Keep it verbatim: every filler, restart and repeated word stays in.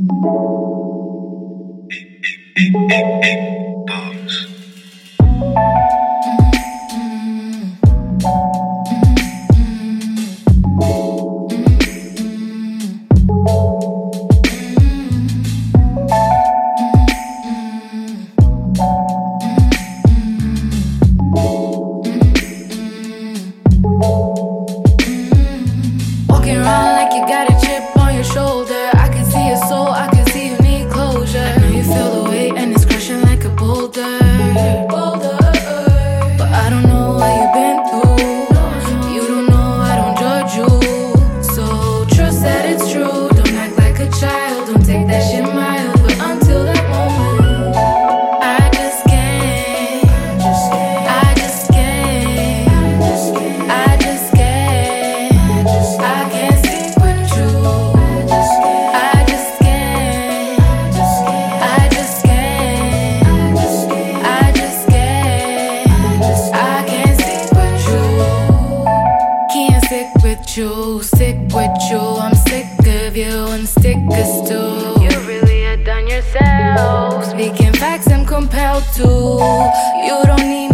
Walking around like you got a chip on your shoulder. I can see your soul, I can see you need closure. I know you feel the weight and it's crushing like a boulder. Boulder. But I don't know what you've been through. You don't know, I don't judge you. So trust that it's true. Don't act like a child, don't take that shit mild. But until that moment, I just can't. I just can't. I just can't. I can't stick with you. I just can't. I just can't. I just can't. I can't stick with you. Can't stick with you. Stick with you. I'm sick of you and stickers too. You really had done yourself. Speaking facts, I'm compelled to. You don't need